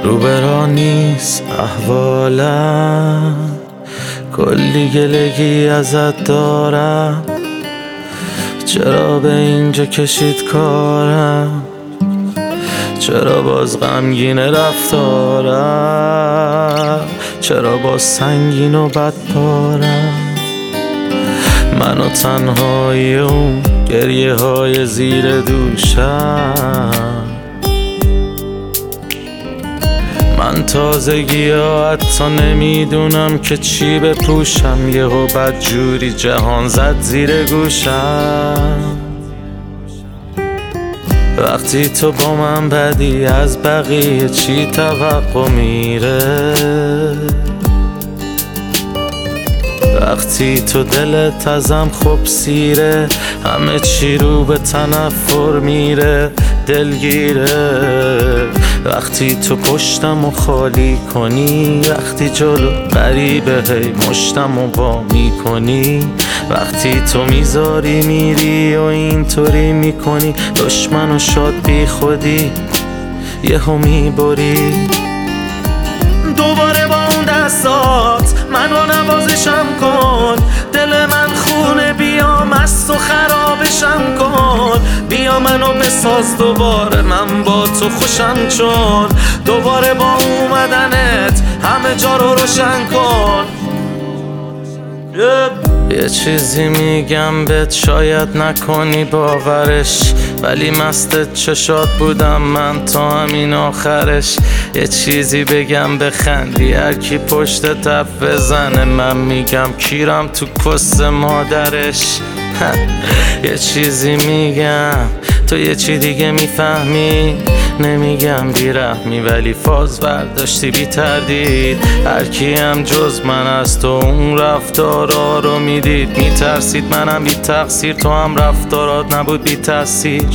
روبرا نیست احوالم، کلی گلگی ازت دارم. چرا به اینجا کشید کارم؟ چرا باز غمگین رفتارم؟ چرا باز سنگین و بدپارم؟ من و تنهایی اون گریه های زیر دوشم. من تازگی ها حتی نمیدونم که چی بپوشم، یهو بدجوری جهان زد زیر گوشم. وقتی تو با من بدی از بقیه چی توقع میره؟ وقتی تو دلت ازم خوب سیره، همه چی رو به تنفر میره، دلگیره. وقتی تو پشتم و خالی کنی، وقتی جلو غریبه هی مشتم و با میکنی، وقتی تو میذاری میری و اینطوری میکنی، دشمن و شاد بی خودی یهو میبری. دوباره با اون دستات منو نوازشم کن، دل من خونه بیا مست و خرابشم کن. بیا منو بساز دوباره من با تو خوشم، چون دوباره با اومدنت همه جا رو روشن کن. یه چیزی میگم بهت شاید نکنی باورش، ولی مست چشات بودم من تا همین آخرش. یه چیزی بگم بخندی هر کی پشت تف بزنه، من میگم کیرم تو کس مادرش. یه چیزی میگم تو یه چی دیگه میفهمی، نمیگم بیرحمی ولی فاز برداشتی بی تردید. هر کی هم جز من از تو اون رفتارا رو میدید، میترسید منم بی تقصیر، تو هم رفتارات نبود بی تاثیر.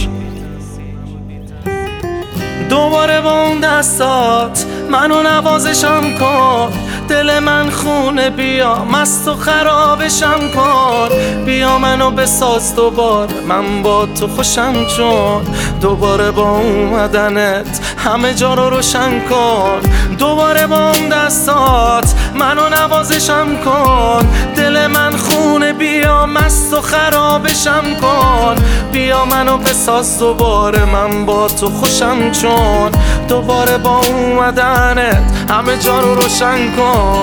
دوباره با اون دستات منو نوازشم کن، دل من خونه بیا مست و خرابشم کن. بیا منو بساز دوباره من با تو خوشم، چون دوباره با اومدنت همه جا رو روشن کن. دوباره با اون دستات منو نوازشم کن، دل من خونه بیا مست و خرابشم کن. بیا منو بساز دوباره من با تو خوشم، چون دوباره با اومدنت همه جا رو روشن کن.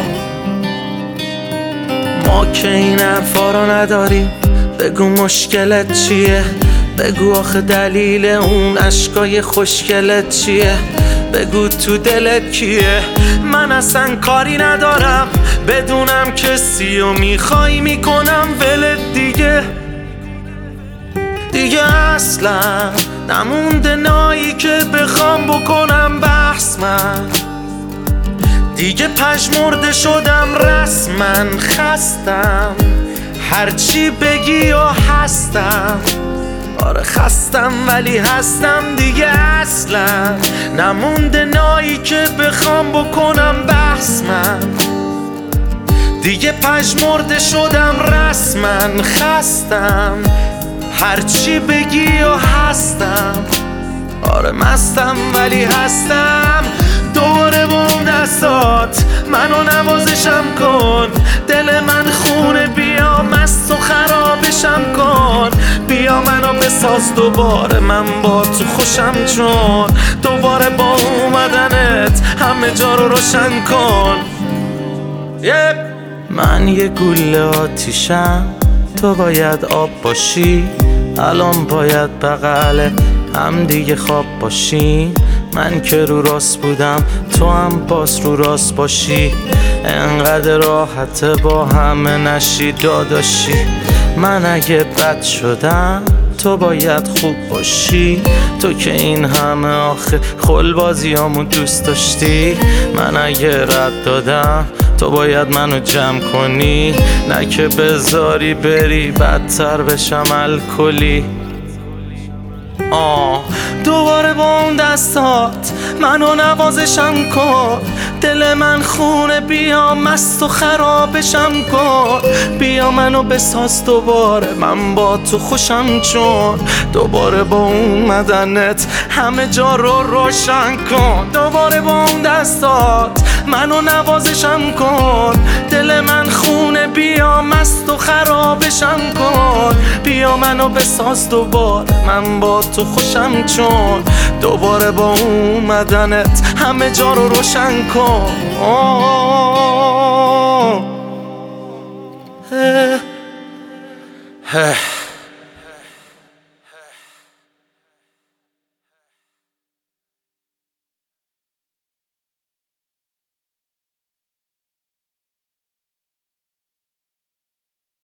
ما که این حرفا رو نداریم، بگو مشکلت چیه؟ بگو آخه دلیل اون عشقای خوشگلت چیه؟ بگو تو دلت کیه؟ من اصلا کاری ندارم بدونم کسی و میخوای میکنم ولت دیگه. دیگه اصلا نمونده نایی که بخوام بکنم بحث، من دیگه پژمرده شدم رسما، خستم هرچی بگی و هستم. آره خستم ولی هستم دیگه، اصلا نمونده نایی که بخوام بکنم بحث، من دیگه پژمرده شدم رسما، خستم هرچی بگی و هستم. آره مستم ولی هستم. دوباره با اون دستات منو نوازشم کن، دل من خونه بیا مست و خرابشم کن. بیا منو بساز دوباره من با تو خوشم، چون دوباره با اومدنت همه جا رو روشن کن. من یه گوله آتیشم، تو باید آب باشی. الان باید بغل هم دیگه خواب باشیم. من که رو راست بودم تو هم باز رو راست باشی. انقدر راحته با همه نشی داداشی. من اگه بد شدم تو باید خوب باشی. تو که این همه آخه خلبازیامو دوست داشتی. من اگه رد دادم تو باید منو جمع کنی، نه که بذاری بری بدتر بشم الکلی. دوباره با اون دستات منو نوازشم کن. دل من خونه، بیا مست و خرابشم کن. بیا منو بساز دوباره، من با تو خوشم چون. دوباره با اومدنت همه جا رو روشن کن. دوباره با اون دستات منو نوازشم کن. دل من خونه، بیا مست و خرابشم کن. بیا منو بساز دوباره، من با تو خوشم چون. دوباره با اومدنت همه جا رو روشن کن.